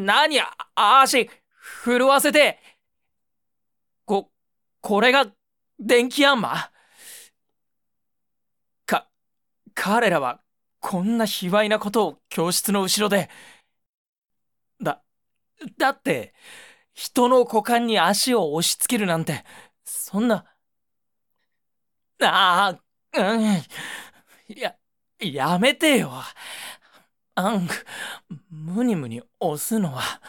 何足震わせて。こ、これが電気ヤンマ？か、彼らはこんな卑猥なことを教室の後ろで。だ、だって、人の股間に足を押し付けるなんて、そんな。ああ、うん、や、やめてよ。あん、ムニムニ押すのは、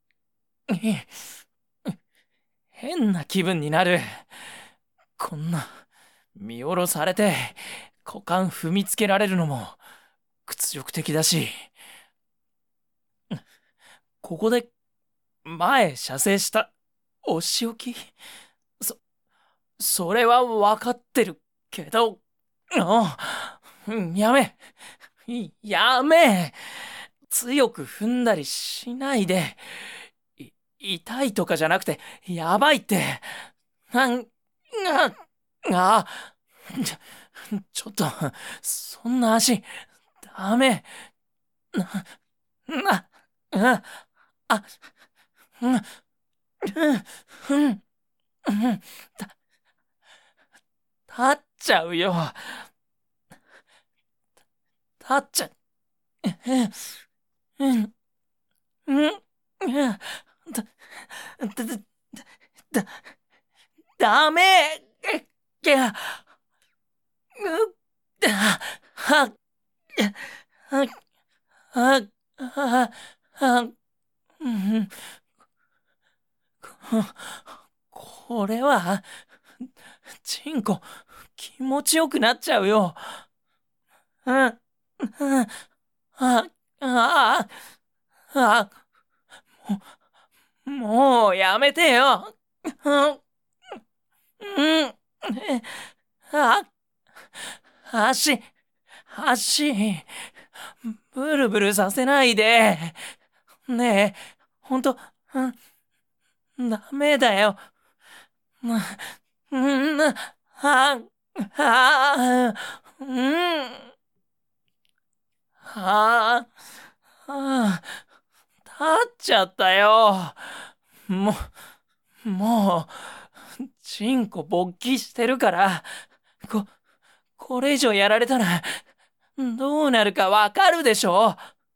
変な気分になる。こんな、見下ろされて、股間踏みつけられるのも、屈辱的だし、ここで、前射精した、お仕置き？そ、それはわかってるけど、やめ、やめ、強く踏んだりしないで。痛いとかじゃなくて、やばいって。なん、あ、ちょっと、そんな足、ダメ。な、な、あ、うん、うん、うん、うん、立っちゃうよ。立っちゃ、うん、うん、うん、だ、だ、だ、ダメ。いや、は、は、は、は、は、は、うん、これは、チンコ、気持ちよくなっちゃうよ。うん、うん、あ、あ、あ、もうやめてよ。うん、うん、あ、足、足、ブルブルさせないで。ねえ、ほんと、ダメだよ。うん、うん、立っちゃったよ。ももう、チンコ勃起してるから、こ、これ以上やられたら、どうなるかわかるでしょ？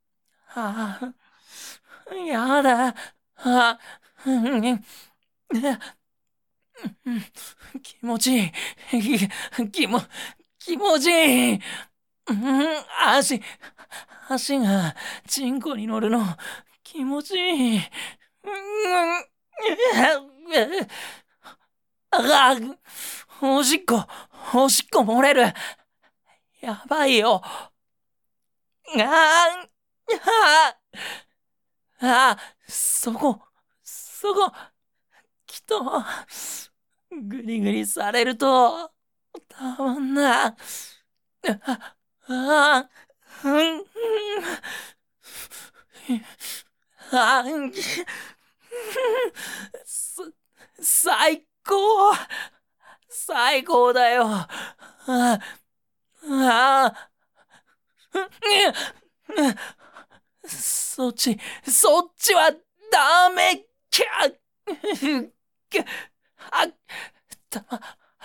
やだ。うん、気持ちいい。気持ちいい。うん、足がチンコに乗るの気持ちいい。うん、あ、おしっこ、おしっこ漏れる。やばいよ。ああ、あ、そこ、きっと、グリグリされると、たまんな。あ、うん、あ、す最高、最高だよ。あ、あ、そっちはダメきゃ。あ、たま、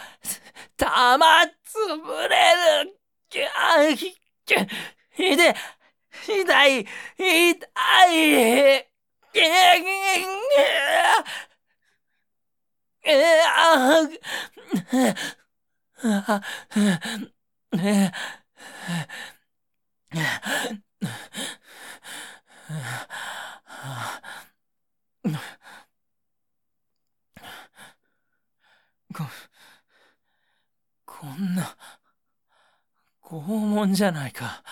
つぶれる。ひで、痛い、痛い。こ、こんな拷問じゃないか。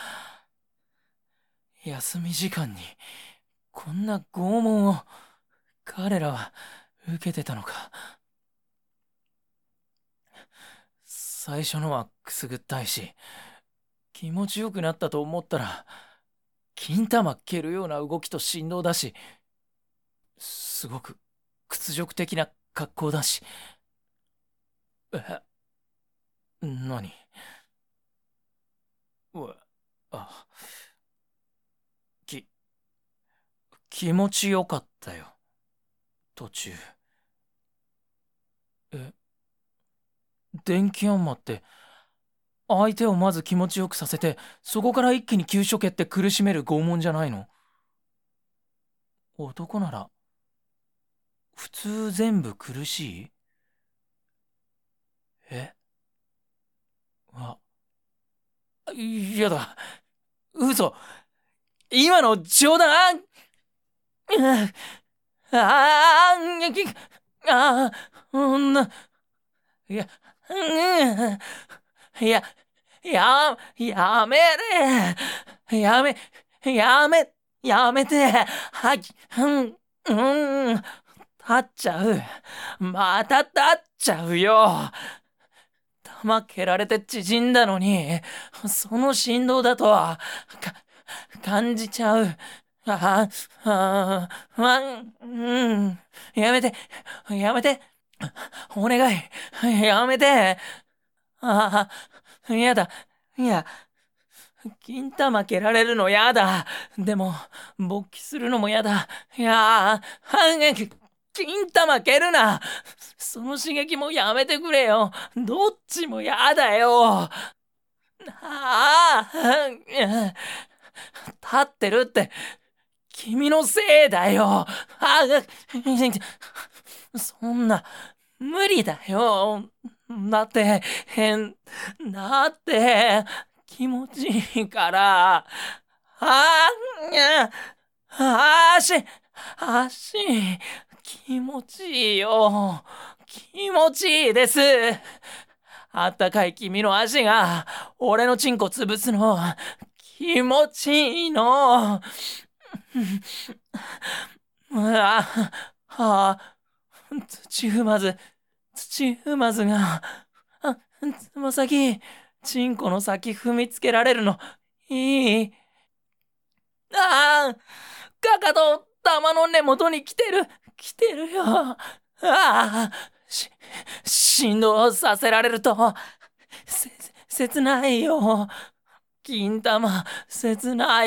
休み時間にこんな拷問を彼らは受けてたのか。最初のはくすぐったいし、気持ちよくなったと思ったら、金玉蹴るような動きと振動だし、すごく屈辱的な格好だし。え、何？うわ、あ、き、 気持ちよかったよ、途中。電気アンマって相手をまず気持ちよくさせて、そこから一気に急所蹴って苦しめる拷問じゃないの？男なら普通全部苦しい？え？やだ。嘘。今の冗談。ああ、いや、いや、やめれ。やめ、やめて。立っちゃう。また立っちゃうよ。玉蹴られて縮んだのに、その振動だと、感じちゃう。ああ、やめて、やめて、お願い、やめて。ああ、やだ、いや、金玉蹴られるのやだ。でも、勃起するのもやだ。いや金玉蹴るな。その刺激もやめてくれよ。どっちもやだよ。ああ、立ってるって君のせいだよ。そんな無理だよ。だってだって気持ちいいから。足気持ちいいよ。気持ちいいです。あったかい君の足が俺のチンコ潰すの気持ちいいの。土踏まずが、つま先、チンコの先踏みつけられるの、いい。かかと、玉の根元に来てるよ。振動させられると、切ないよ。金玉、切ない。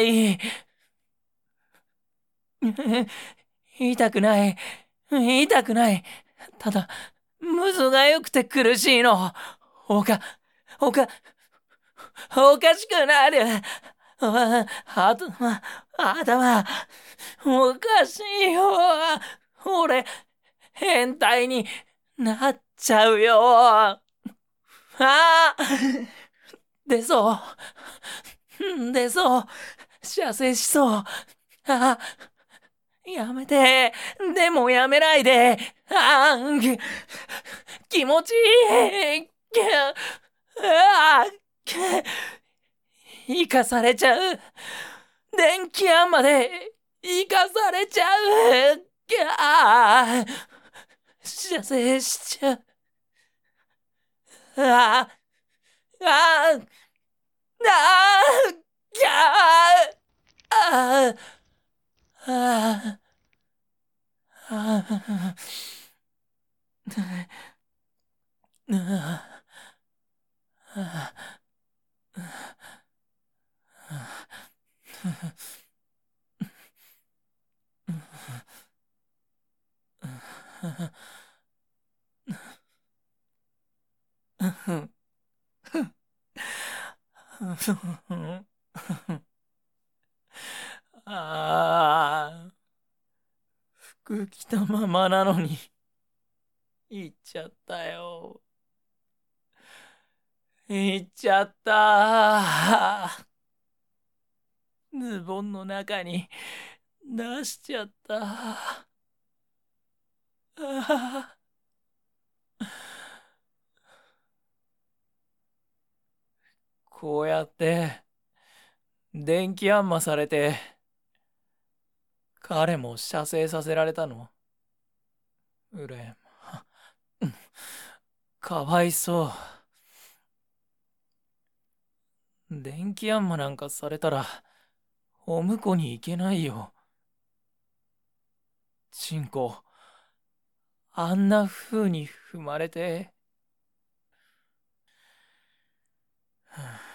痛くない。痛くない。ただ、むずがゆくて苦しいの。おかしくなる。頭、おかしいよ。俺、変態になっちゃうよ。出そう。出そう。射精しそう。やめて。でもやめないで。気持ちいい。生かされちゃう。電気屋まで生かされちゃう。射精しちゃう。ああ、ああ、ああ、服着たままなのに行っちゃったよ。行っちゃった。ズボンの中に出しちゃった。こうやって電気あんまされて彼も射精させられたの？うらやま。かわいそう。電気あんまなんかされたらお婿に行けないよ。チンコあんな風に踏まれて。